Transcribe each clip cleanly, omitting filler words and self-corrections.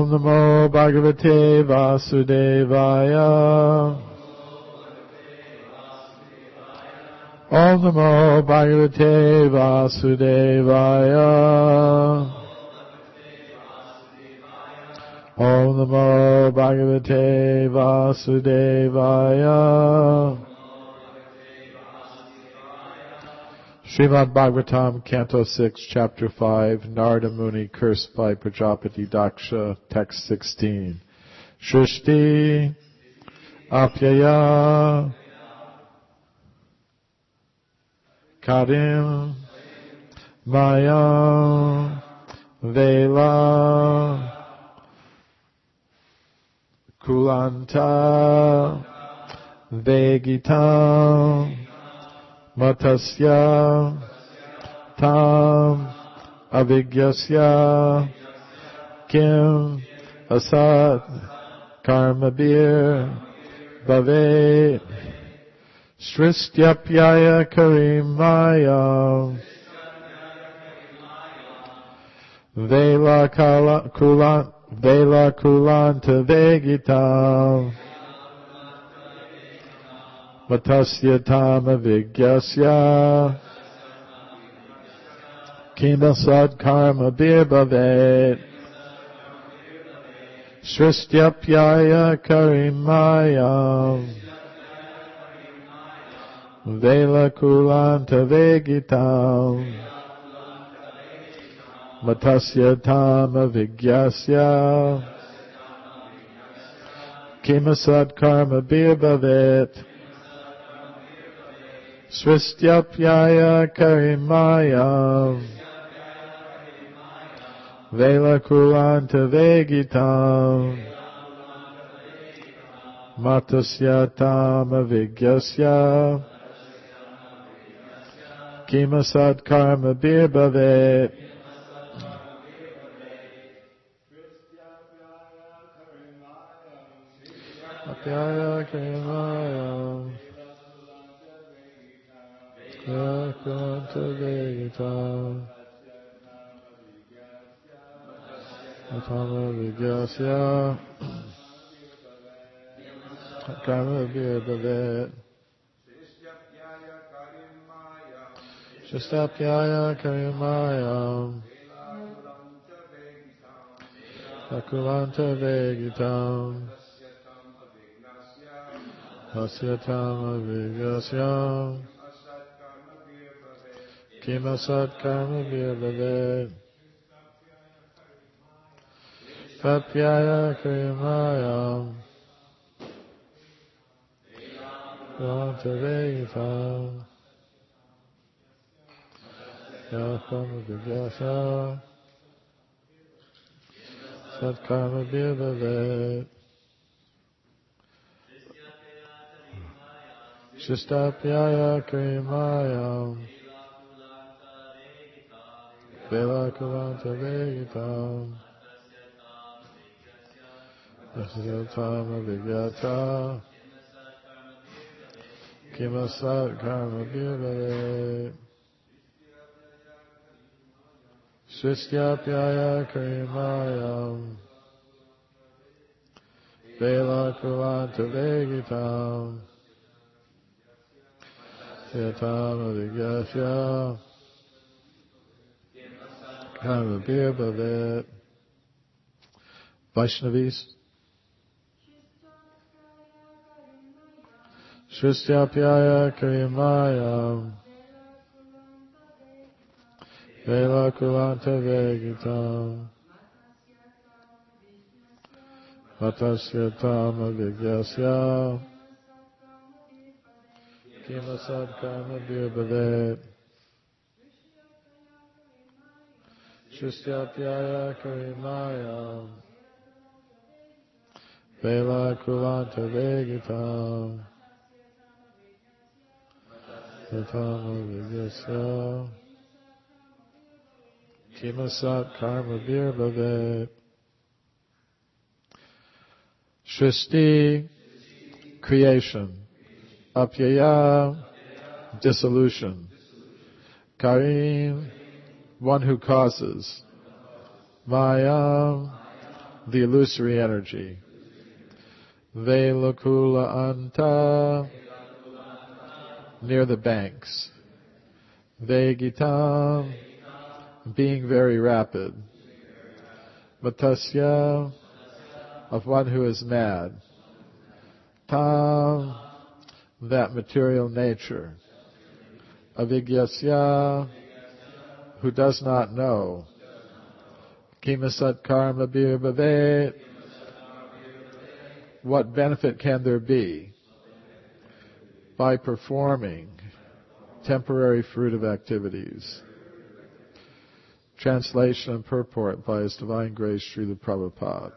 Om Namo Bhagavate Vasudevaya. Om Namo Bhagavate Vasudevaya. Om Namo Bhagavate Vasudevaya. Srimad Bhagavatam, Canto 6, Chapter 5, Narada Muni cursed by Prajapati Daksha, Text 16. Shrishti Apyaya Karim Maya Vela Kulanta Vegita Matasya Tam Avigyasya Kim Asat Karmabir Bhavet Sristyapyaya Karimaya Vela Kulanta Vegita Matasya Tama Vigyasya Kimasad Karma Birbhavet Sristyapyaya Karimaya Vela Kulanta Vegitam Matasya Tama Vigyasya Kimasad Karma Birbhavet Sristyapyaya Karimaya Vela Kulanta Vegitam Matasya Tama Vigyasya Kimasad Karma Birbhavet Apyaya Karimaya Kulanta Vegitam Atama Vigyasya Karma Birbhavet Shristapyaya Karimaya Akulanta Vegitam Asyatama Vigyasya Kimasat Karma Birbhavet Papyaya Karimaya Kulanta Vegitam Karma Vigyasya Sat Karma Birbhavet Shristapyaya Karimaya Vela Kulanta Vegitam Asyatama Vigyata Kimasat Karma Birbhavet Sristyapyaya Karimaya Vela Kulanta Vegitam Asyatama Vigyasya Karma Birbhavet. Vaishnavis. Sristyapyaya Karimaya Vela Kulanta Vegitam Matasya Tama Vigyasya Kimasad Karma Birbhavet Sristyapyaya Karimaya Vela Kulanta Vegitam Atama Vigyasya Kimasat Karma Birbhavet Srishti, creation. Apyaya, dissolution. Karim, one who causes. Maya, the illusory energy. Velakula anta, near the banks. Vegitam, being very rapid. Matasya, of one who is mad. Tam, that material nature. Avigyasya, who does not know. Kimasat karma bhavet, what benefit can there be by performing temporary fruitive activities? Translation and purport by His Divine Grace Srila Prabhupada.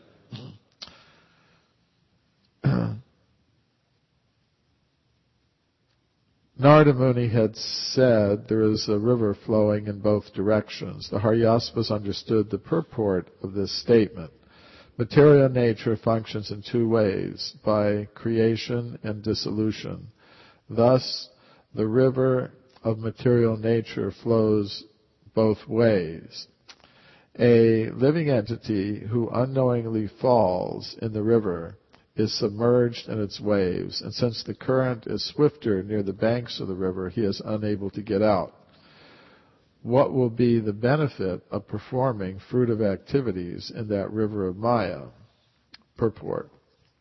Narada Muni had said there is a river flowing in both directions. The Haryasvas understood the purport of this statement. Material nature functions in two ways, by creation and dissolution. Thus, the river of material nature flows both ways. A living entity who unknowingly falls in the river is submerged in its waves, and since the current is swifter near the banks of the river, he is unable to get out. What will be the benefit of performing fruitive activities in that river of Maya? Purport.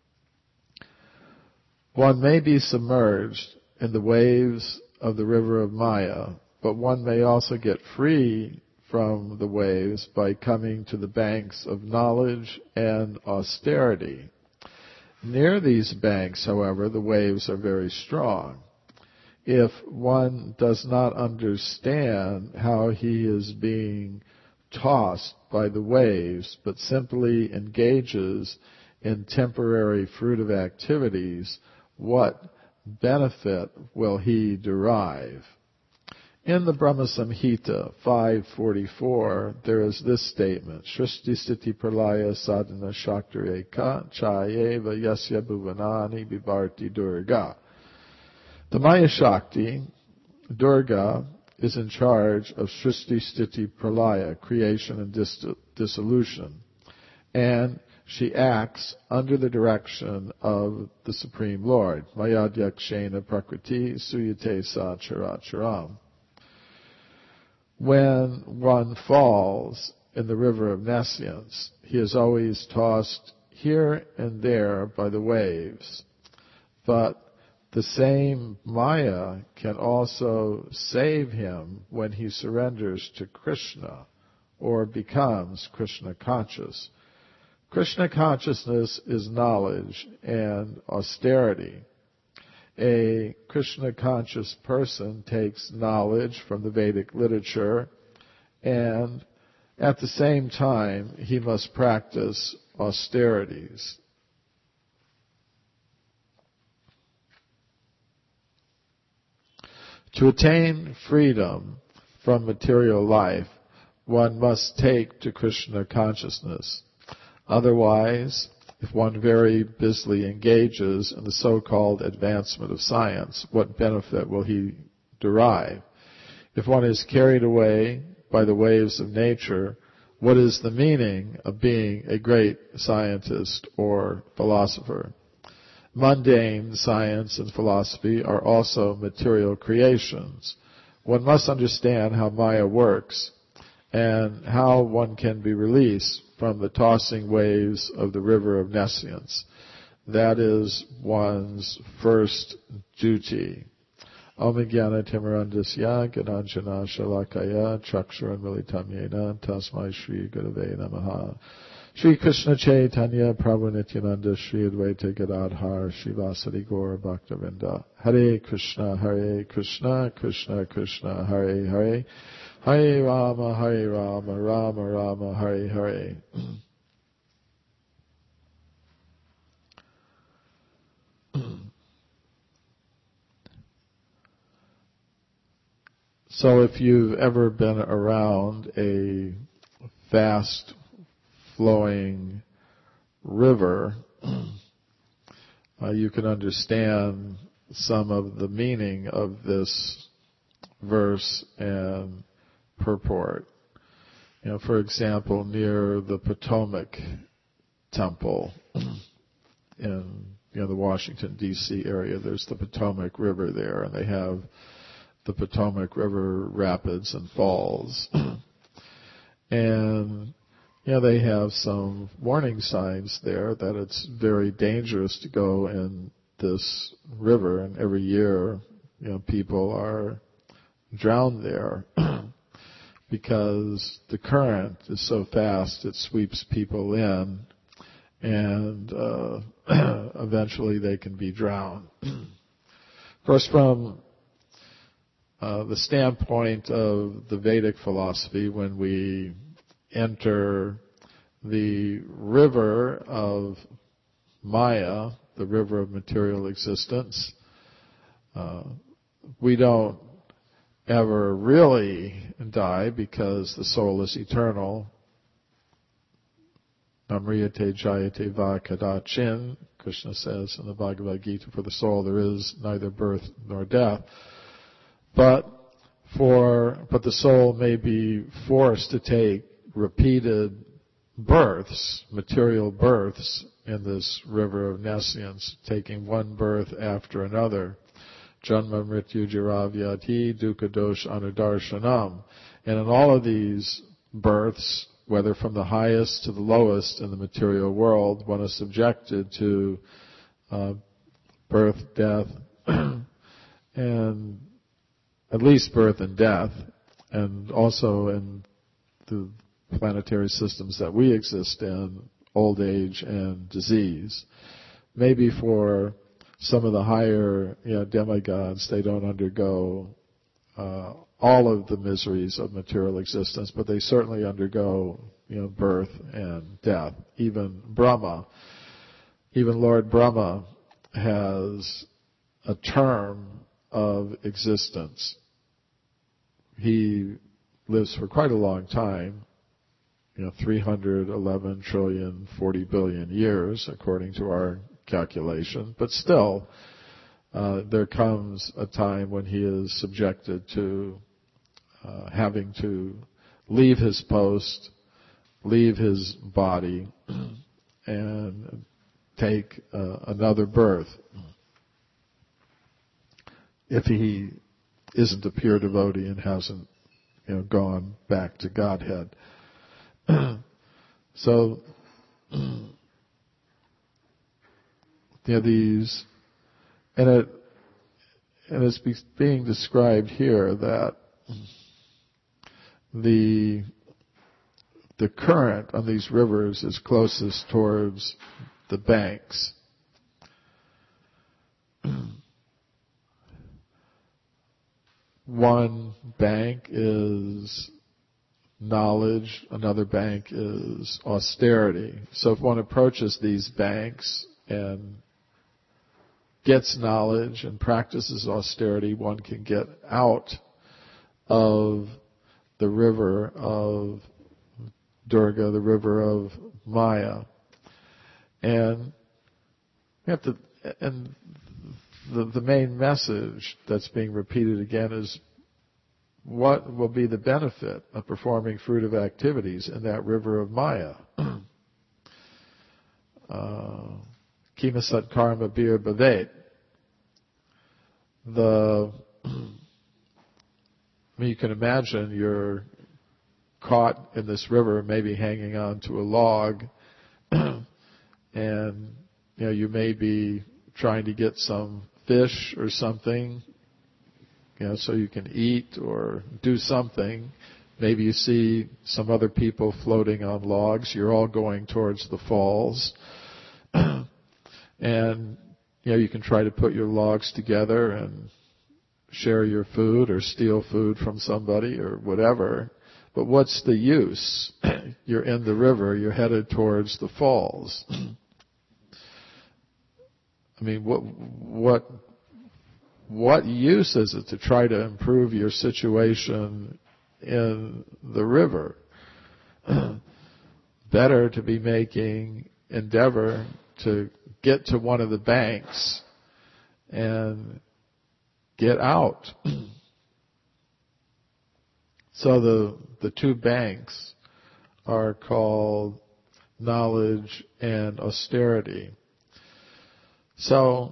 One may be submerged in the waves of the river of Maya, but one may also get free from the waves by coming to the banks of knowledge and austerity. Near these banks, however, the waves are very strong. If one does not understand how he is being tossed by the waves, but simply engages in temporary fruitive activities, what benefit will he derive? In the Brahma Samhita 544, there is this statement, Shrishti Sthiti Pralaya Sadhana Shaktireka Chayeva Yasya Bhuvanani Bibharti Durga. The Maya Shakti, Durga, is in charge of Shrishti Sthiti Pralaya, creation and dissolution, and she acts under the direction of the Supreme Lord, Mayadhyakshena Prakriti Suyate Sa Characharam. When one falls in the river of nescience, he is always tossed here and there by the waves. But the same Maya can also save him when he surrenders to Krishna or becomes Krishna conscious. Krishna consciousness is knowledge and austerity. A Krishna-conscious person takes knowledge from the Vedic literature, and at the same time, he must practice austerities. To attain freedom from material life, one must take to Krishna consciousness. Otherwise, if one very busily engages in the so-called advancement of science, what benefit will he derive? If one is carried away by the waves of nature, what is the meaning of being a great scientist or philosopher? Mundane science and philosophy are also material creations. One must understand how Maya works and how one can be released from the tossing waves of the river of nescience. That is one's first duty. Om Jnana Timirandasya Gananjana Shalakaya Chakshuran Militam Yena Tasmai Shri Gurave Namaha. Shri Krishna Chaitanya Prabhu Nityananda Shri Advaita Gadadhar Shivasadi Gaura Bhaktavinda. Hare Krishna Krishna Krishna Hare Hare Hare Rama Rama Rama Hare Hare. So if you've ever been around a fast-flowing river, you can understand some of the meaning of this verse and purport. For example, near the Potomac temple in the Washington, D.C. area. There's the Potomac River there, and they have the Potomac River rapids and falls. And they have some warning signs there that it's very dangerous to go in this river, and every year people are drowned there because the current is so fast it sweeps people in, and eventually they can be drowned. Of course, from the standpoint of the Vedic philosophy, when we enter the river of Maya, the river of material existence, we don't ever really die because the soul is eternal. Amriyate jayate va kadachin, Krishna says in the Bhagavad Gita, for the soul there is neither birth nor death. But the soul may be forced to take repeated births, material births, in this river of nescience, taking one birth after another. Janma mrityu jara vyadhi dukkha dosh anudarshanam. And in all of these births, whether from the highest to the lowest in the material world, one is subjected to birth, death, and at least birth and death, and also in the planetary systems that we exist in, old age and disease. Maybe for some of the higher demigods, they don't undergo all of the miseries of material existence, but they certainly undergo birth and death. Even Brahma, even Lord Brahma has a term of existence. He lives for quite a long time, 311 trillion, 40 billion years, according to our calculation. But still, there comes a time when he is subjected to having to leave his post, leave his body, and take another birth. If he isn't a pure devotee and hasn't, gone back to Godhead. So, these, and it's being described here that the current on these rivers is closest towards the banks. One bank is knowledge, another bank is austerity. So if one approaches these banks and gets knowledge and practices austerity, one can get out of the river of Durga, the river of Maya. And we have to, and the main message that's being repeated again is what will be the benefit of performing fruitive activities in that river of Maya. Kimasat karma bir bhavet. You can imagine you're caught in this river, maybe hanging on to a log, and you may be trying to get some fish or something, so you can eat or do something. Maybe you see some other people floating on logs. You're all going towards the falls. And, you can try to put your logs together and share your food or steal food from somebody or whatever. But what's the use? You're in the river. You're headed towards the falls. I mean, what use is it to try to improve your situation in the river? Better to be making endeavor to get to one of the banks and get out. So the two banks are called knowledge and austerity. So,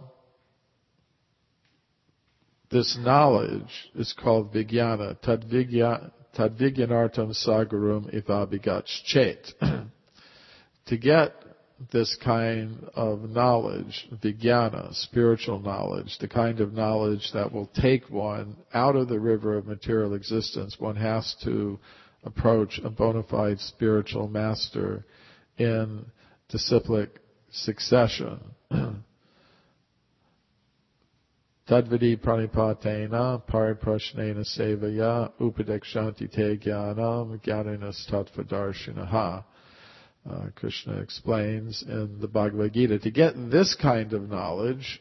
this knowledge is called vijnana. Tadvijnanartam sagarum ivabhigach chet. To get this kind of knowledge, vijnana, spiritual knowledge, the kind of knowledge that will take one out of the river of material existence, one has to approach a bona fide spiritual master in disciplic succession. Tadvidi pranipatena pariprashnena sevaya upadekshanti te jnanam jnaninas tattvadarshinaha. Krishna explains in the Bhagavad Gita, to get this kind of knowledge,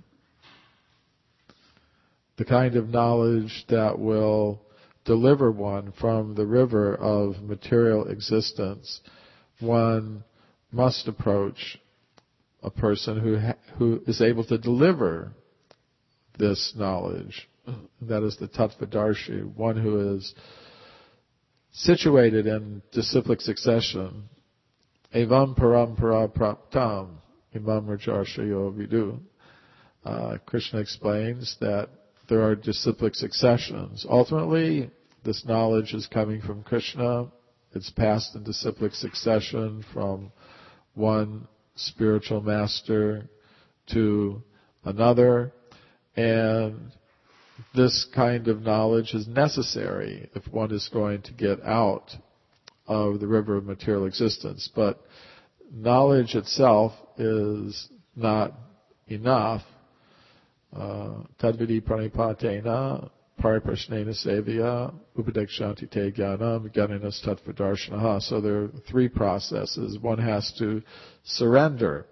the kind of knowledge that will deliver one from the river of material existence, one must approach a person who is able to deliver this knowledge. That is the Tattvadarshi, one who is situated in disciplic succession. Evam parampara praptam imam rajarshayo vidu. Krishna explains that there are disciplic successions. Ultimately, this knowledge is coming from Krishna. It's passed in disciplic succession from one spiritual master to another. And this kind of knowledge is necessary if one is going to get out of the river of material existence. But knowledge itself is not enough. Tadvidi pranipatena pariprashnena sevya upadekshanti te jnanam jnaninas tattvadarshinaha. So there are three processes. One has to surrender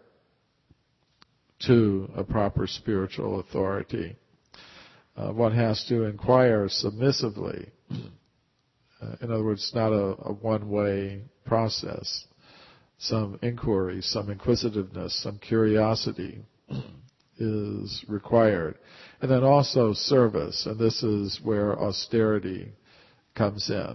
to a proper spiritual authority. One has to inquire submissively. In other words, it's not a one-way process. Some inquiry, some inquisitiveness, some curiosity is required. And then also service, and this is where austerity comes in.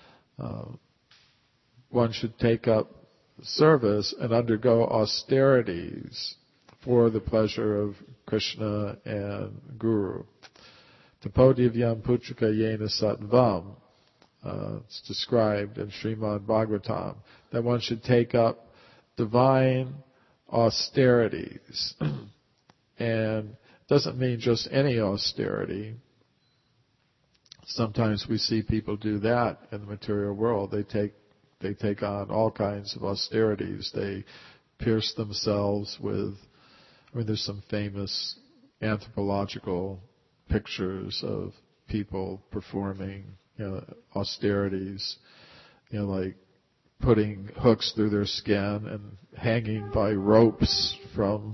One should take up service and undergo austerities for the pleasure of Krishna and Guru. Tapodivyam putrika yena sattvam. It's described in Srimad Bhagavatam that one should take up divine austerities. And it doesn't mean just any austerity. Sometimes we see people do that in the material world. They take on all kinds of austerities. They pierce themselves with, there's some famous anthropological pictures of people performing austerities, like putting hooks through their skin and hanging by ropes from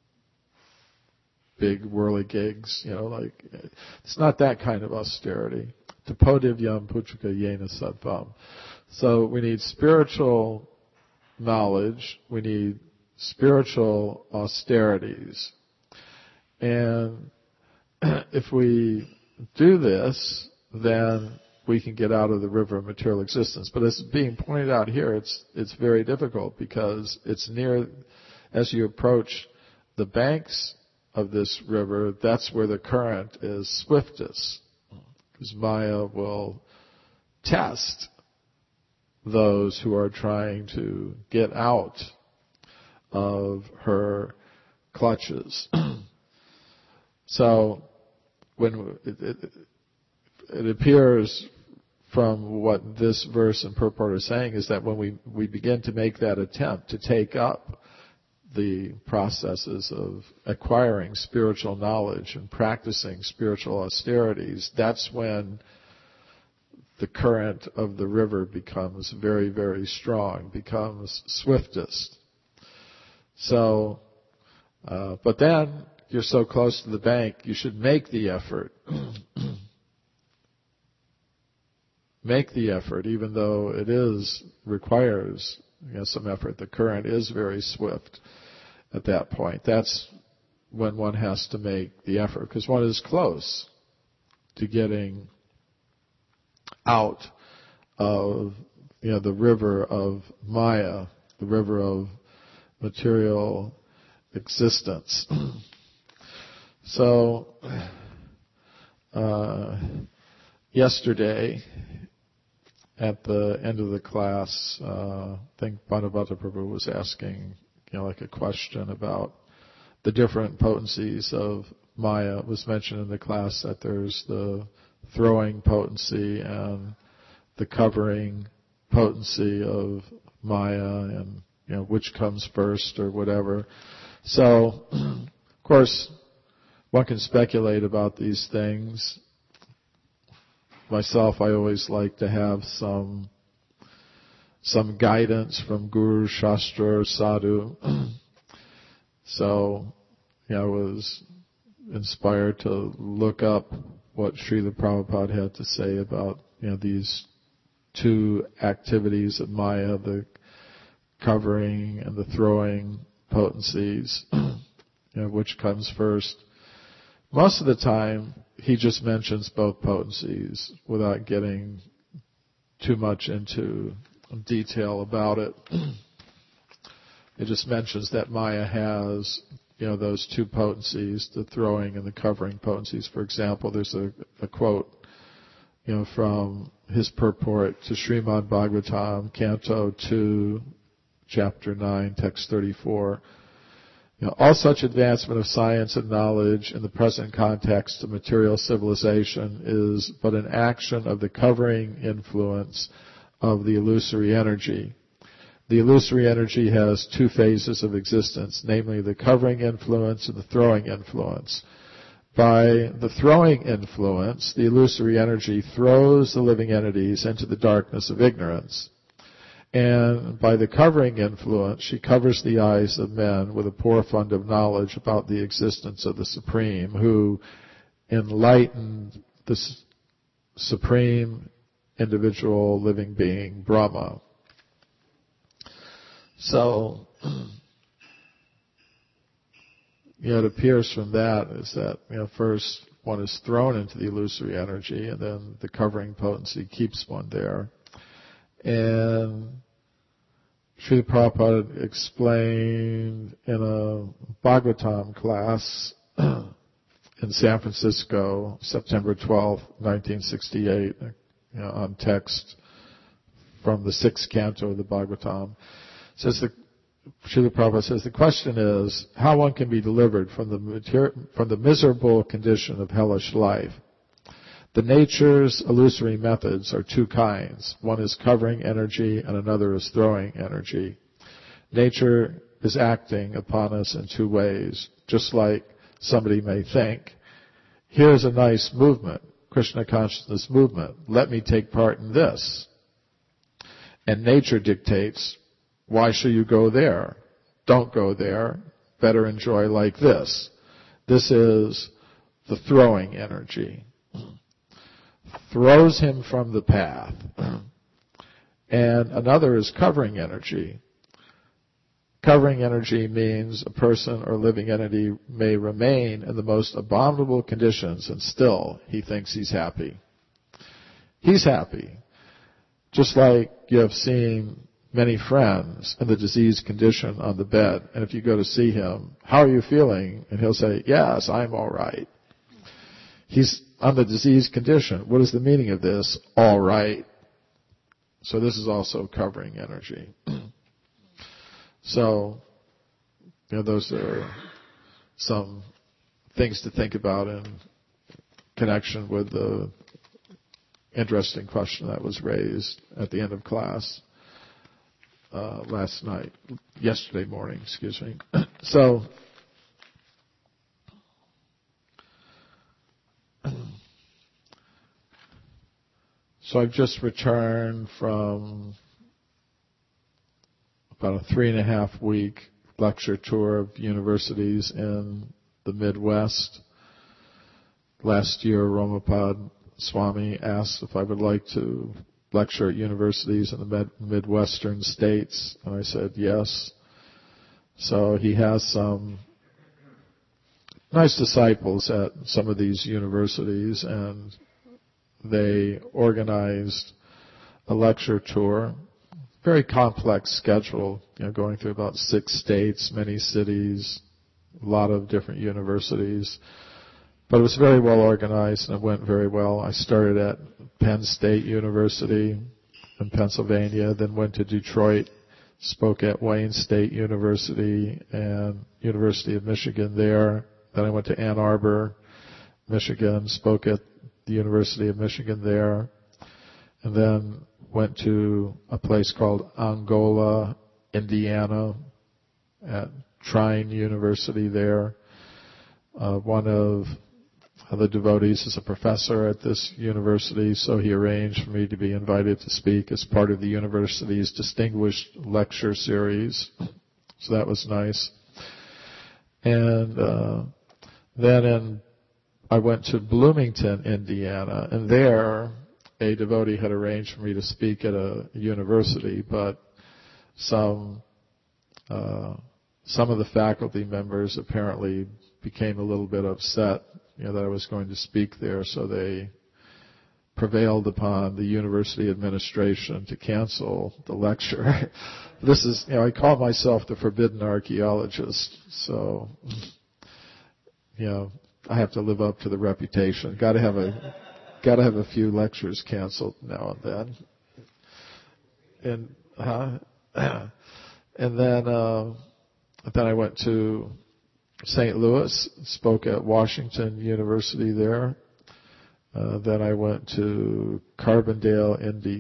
big whirligigs, it's not that kind of austerity. Tapodivyam putrika yena sattvam. So we need spiritual knowledge, we need spiritual austerities. And if we do this, then we can get out of the river of material existence. But as being pointed out here, it's very difficult because it's near, as you approach the banks of this river, that's where the current is swiftest. Because Maya will test those who are trying to get out of her clutches. So when it appears from what this verse and purport are saying is that when we begin to make that attempt to take up the processes of acquiring spiritual knowledge and practicing spiritual austerities, that's when the current of the river becomes very, very strong, becomes swiftest. So, but then you're so close to the bank, you should make the effort. Make the effort, even though it requires some effort. The current is very swift at that point. That's when one has to make the effort, because one is close to getting out of the river of Maya the river of material existence. So, yesterday, at the end of the class, I think Bhadavata Prabhu was asking, like a question about the different potencies of Maya. It was mentioned in the class that there's the throwing potency and the covering potency of Maya, and which comes first or whatever. So, of course, one can speculate about these things. Myself, I always like to have some guidance from Guru, Shastra, or Sadhu. So, I was inspired to look up what Srila Prabhupada had to say about, these two activities of Maya, the covering and the throwing potencies, which comes first. Most of the time, he just mentions both potencies without getting too much into detail about it. It just mentions that Maya has, those two potencies, the throwing and the covering potencies. For example, there's a quote, from his purport to Srimad Bhagavatam, Canto 2, Chapter 9, Text 34. All such advancement of science and knowledge in the present context of material civilization is but an action of the covering influence of the illusory energy. The illusory energy has two phases of existence, namely the covering influence and the throwing influence. By the throwing influence, the illusory energy throws the living entities into the darkness of ignorance. And by the covering influence, she covers the eyes of men with a poor fund of knowledge about the existence of the Supreme, who enlightened the Supreme individual living being, Brahma. So, it appears from that is that, first one is thrown into the illusory energy, and then the covering potency keeps one there. And Srila Prabhupada explained in a Bhagavatam class in San Francisco, September 12, 1968, on text from the 6th canto of the Bhagavatam. Srila Prabhupada says, the question is how one can be delivered from the miserable condition of hellish life. The nature's illusory methods are two kinds. One is covering energy and another is throwing energy. Nature is acting upon us in two ways. Just like somebody may think, here's a nice movement, Krishna consciousness movement. Let me take part in this. And nature dictates, why should you go there? Don't go there. Better enjoy like this. This is the throwing energy. Throws him from the path. And another is covering energy. Covering energy means a person or living entity may remain in the most abominable conditions and still he thinks he's happy. He's happy. Just like you have seen many friends in the diseased condition on the bed, and if you go to see him, how are you feeling? And he'll say, yes, I'm all right. He's on the diseased condition. What is the meaning of this? All right. So this is also covering energy. So, those are some things to think about in connection with the interesting question that was raised at the end of class yesterday morning, excuse me. So I've just returned from about a 3.5 week lecture tour of universities in the Midwest. Last year, Romapad Swami asked if I would like to lecture at universities in the Midwestern states, and I said yes. So he has some nice disciples at some of these universities, and they organized a lecture tour very complex schedule, going through about 6 states, many cities, a lot of different universities. But it was very well organized and it went very well. I started at Penn State University in Pennsylvania, then went to Detroit, spoke at Wayne State University and University of Michigan there. Then I went to Ann Arbor, Michigan, spoke at the University of Michigan there, and then went to a place called Angola, Indiana, at Trine University there. One of the devotees is a professor at this university, so he arranged for me to be invited to speak as part of the university's distinguished lecture series. So that was nice. And then I went to Bloomington, Indiana, and there a devotee had arranged for me to speak at a university, but some of the faculty members apparently became a little bit upset, that I was going to speak there, so they prevailed upon the university administration to cancel the lecture. This is, I call myself the forbidden archaeologist, so, I have to live up to the reputation. Got to have a few lectures canceled now and then. And then I went to St. Louis, spoke at Washington University there. Then I went to Carbondale,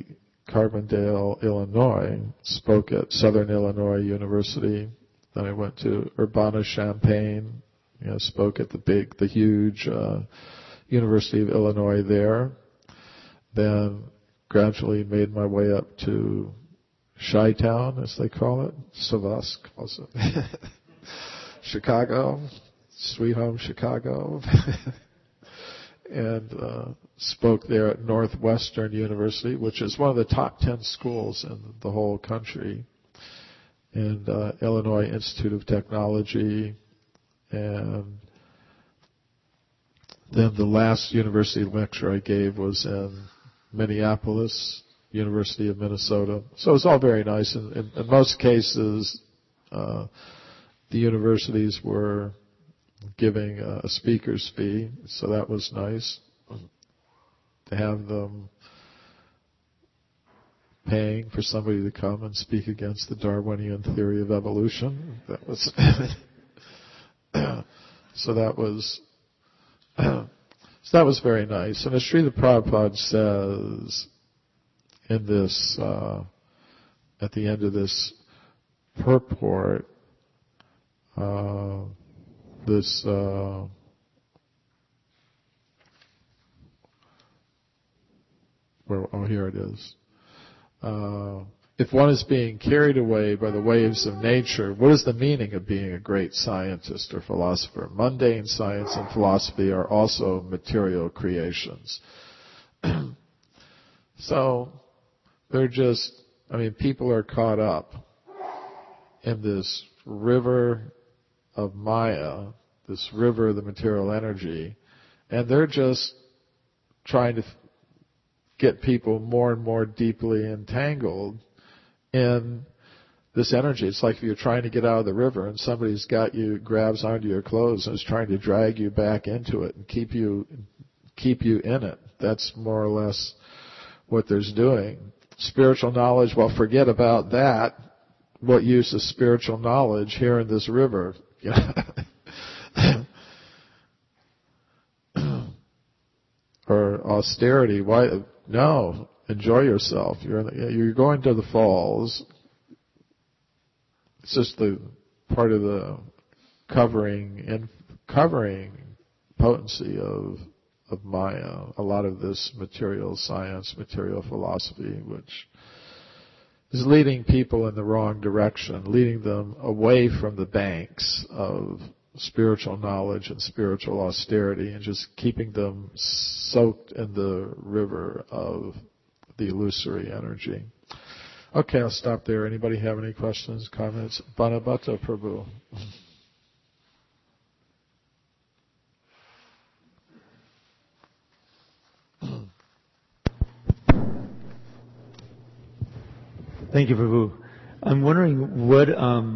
Illinois, spoke at Southern Illinois University. Then I went to Urbana-Champaign, spoke at the huge University of Illinois there. Then gradually made my way up to Chi-Town, as they call it, Savasc, also. Chicago, sweet home Chicago. And spoke there at Northwestern University, which is one of the top 10 schools in the whole country, and Illinois Institute of Technology, and then the last university lecture I gave was in Minneapolis, University of Minnesota. So it was all very nice. In most cases, the universities were giving a speaker's fee, so that was nice to have them paying for somebody to come and speak against the Darwinian theory of evolution. That was so that was very nice. And as Srila Prabhupada says in this at the end of this purport, here it is. If one is being carried away by the waves of nature, what is the meaning of being a great scientist or philosopher? Mundane science and philosophy are also material creations. So, people are caught up in this river of Maya, this river of the material energy, and they're just trying to get people more and more deeply entangled in this energy. It's like if you're trying to get out of the river and somebody's grabs onto your clothes and is trying to drag you back into it and keep you in it. That's more or less what there's doing. Spiritual knowledge, well, forget about that. What use is spiritual knowledge here in this river? Or austerity, why? No, enjoy yourself. You're going to the falls. It's just the part of the covering potency of Maya. A lot of this material science, material philosophy, which is leading people in the wrong direction, leading them away from the banks of spiritual knowledge and spiritual austerity, and just keeping them soaked in the river of the illusory energy. Okay, I'll stop there. Anybody have any questions, comments? Banabhata Prabhu. Thank you, Prabhu. I'm wondering what,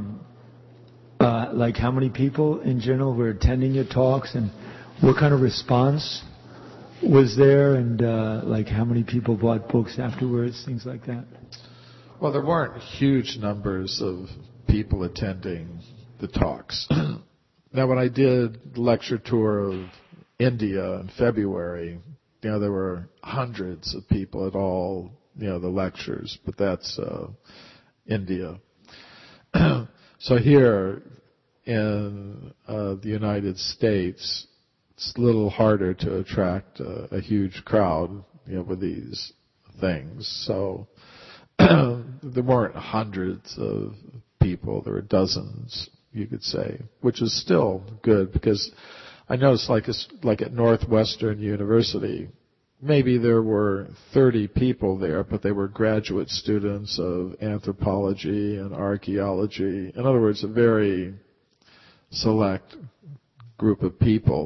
like how many people in general were attending your talks, and what kind of response was there, and like how many people bought books afterwards, things like that? Well, there weren't huge numbers of people attending the talks. Now, when I did the lecture tour of India in February, there were hundreds of people at all, the lectures, but that's India. So here in the United States, it's a little harder to attract a huge crowd, with these things. So there weren't hundreds of people. There were dozens, you could say, which is still good, because I noticed like at Northwestern University, maybe there were 30 people there, but they were graduate students of anthropology and archaeology. In other words, a very select group of people.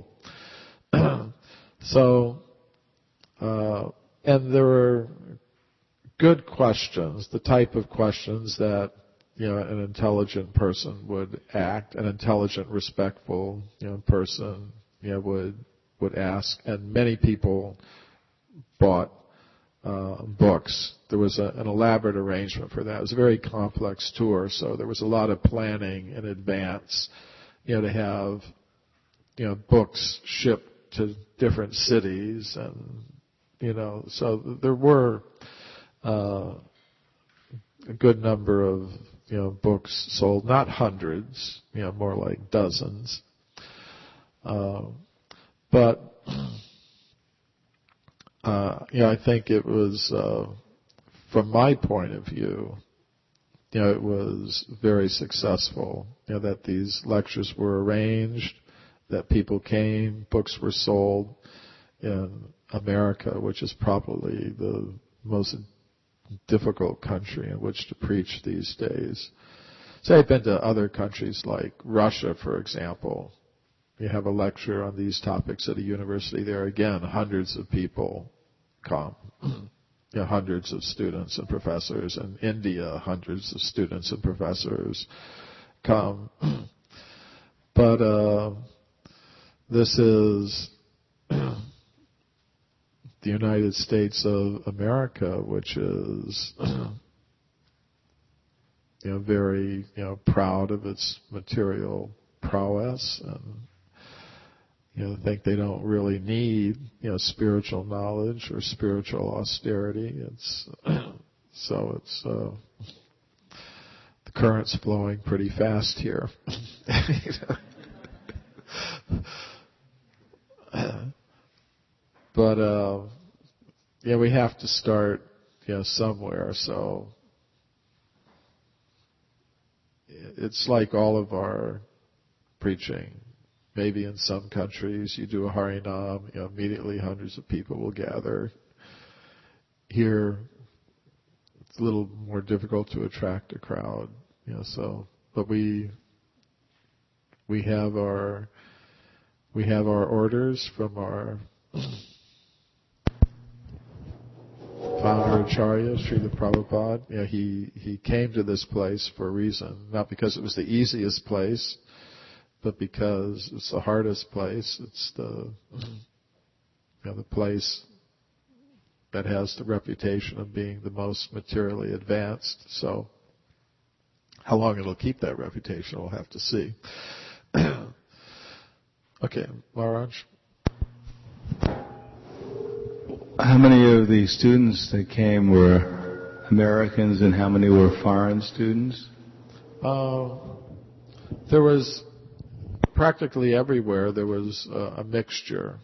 So, and there were good questions, the type of questions that an intelligent person would act, an intelligent, respectful person would ask, and many people bought books. There was an elaborate arrangement for that. It was a very complex tour, so there was a lot of planning in advance, to have books shipped to different cities, and so there were a good number of books sold, not hundreds, more like dozens. But I think it was, from my point of view, it was very successful. That these lectures were arranged, that people came, books were sold in America, which is probably the most difficult country in which to preach these days. Say I've been to other countries like Russia, for example. You have a lecture on these topics at a university there. Again, hundreds of people come. Hundreds of students and professors. In India, hundreds of students and professors come. But this is the United States of America, which is very proud of its material prowess, and think they don't really need spiritual knowledge or spiritual austerity. It's so it's the current's flowing pretty fast here. But we have to start somewhere. So it's like all of our preaching. Maybe in some countries you do a Harinam, immediately hundreds of people will gather. Here it's a little more difficult to attract a crowd, so but we have our orders from our founder Acharya, Srila Prabhupada. He came to this place for a reason, not because it was the easiest place, but because it's the hardest place. It's the place that has the reputation of being the most materially advanced. So how long it'll keep that reputation, we'll have to see. Okay, Maharaj. How many of the students that came were Americans and how many were foreign students? There was practically everywhere there was a mixture.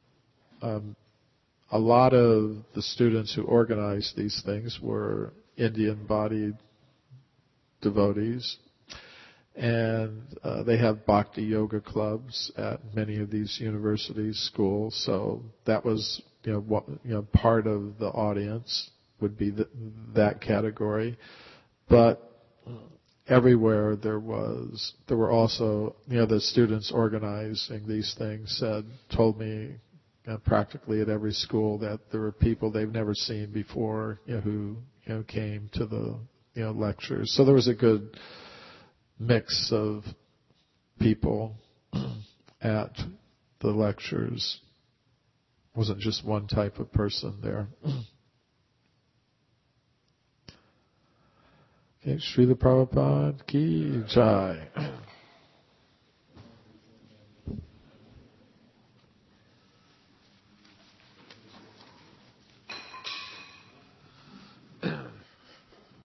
A lot of the students who organized these things were Indian-bodied devotees, and they have bhakti yoga clubs at many of these universities, schools. So that was part of the audience would be that category, but everywhere there were also the students organizing these things told me practically at every school that there were people they've never seen before who came to lectures. So there was a good mix of people at the lectures. Wasn't just one type of person there. Okay, Srila Prabhupada ki jai.